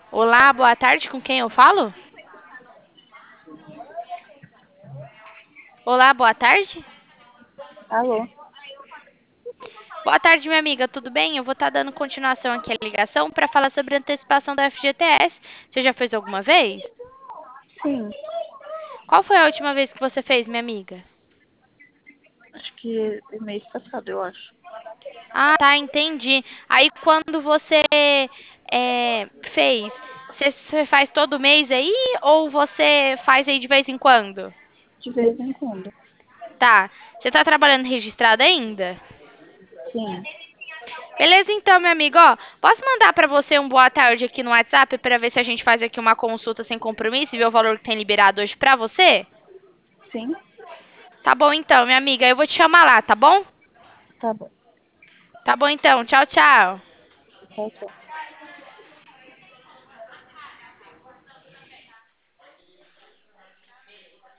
Olá, boa tarde, com quem eu falo? Olá, boa tarde. Alô? Boa tarde, minha amiga, tudo bem? Eu vou estar dando continuação aqui à ligação para falar sobre a antecipação da FGTS. Você já fez alguma vez? Sim, Qual foi a última vez que você fez, minha amiga? acho que mês passado, eu acho. Ah, tá, entendi. Aí quando você fez, você faz todo mês aí ou você faz aí de vez em quando? De vez em quando. Tá. Você tá trabalhando registrado ainda? Sim, Beleza, então, meu amigo, ó, posso mandar para você um boa tarde aqui no WhatsApp para ver se a gente faz aqui uma consulta sem compromisso e ver o valor que tem liberado hoje para você? sim, Tá bom, então, minha amiga, eu vou te chamar lá, tá bom? tá bom. Tá bom, então, tchau, tchau. Tchau, tchau.